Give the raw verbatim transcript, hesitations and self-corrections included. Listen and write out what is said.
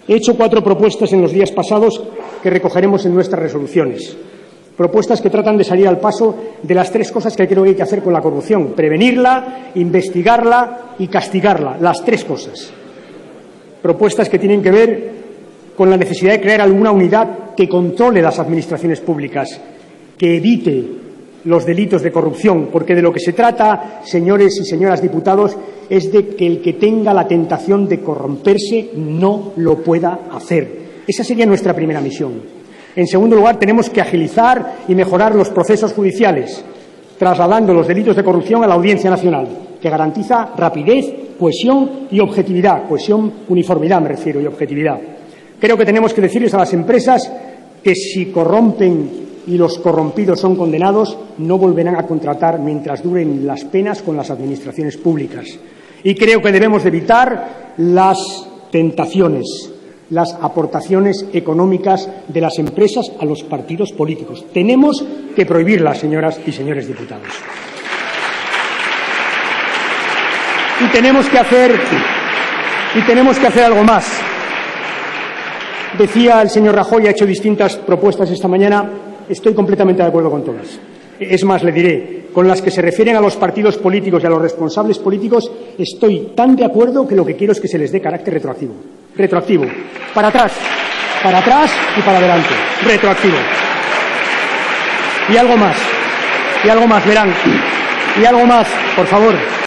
He hecho cuatro propuestas en los días pasados que recogeremos en nuestras resoluciones. Propuestas que tratan de salir al paso de las tres cosas que creo que hay que hacer con la corrupción: prevenirla, investigarla y castigarla. Las tres cosas. Propuestas que tienen que ver con la necesidad de crear alguna unidad que controle las administraciones públicas, que evite los delitos de corrupción, porque de lo que se trata, señores y señoras diputados, es de que el que tenga la tentación de corromperse no lo pueda hacer. Esa sería nuestra primera misión. En segundo lugar, tenemos que agilizar y mejorar los procesos judiciales, trasladando los delitos de corrupción a la Audiencia Nacional, que garantiza rapidez, cohesión y objetividad. Cohesión, uniformidad me refiero, y objetividad. Creo que tenemos que decirles a las empresas que si corrompen y los corrompidos son condenados, no volverán a contratar mientras duren las penas con las administraciones públicas. Y creo que debemos de evitar las tentaciones, las aportaciones económicas de las empresas a los partidos políticos. Tenemos que prohibirlas, señoras y señores diputados. Y tenemos que hacer, y tenemos que hacer algo más. Decía el señor Rajoy, ha hecho distintas propuestas esta mañana. Estoy completamente de acuerdo con todas. Es más, le diré, con las que se refieren a los partidos políticos y a los responsables políticos, estoy tan de acuerdo que lo que quiero es que se les dé carácter retroactivo. Retroactivo. Para atrás, para atrás y para adelante. Retroactivo. Y algo más, y algo más, verán. Y algo más, por favor.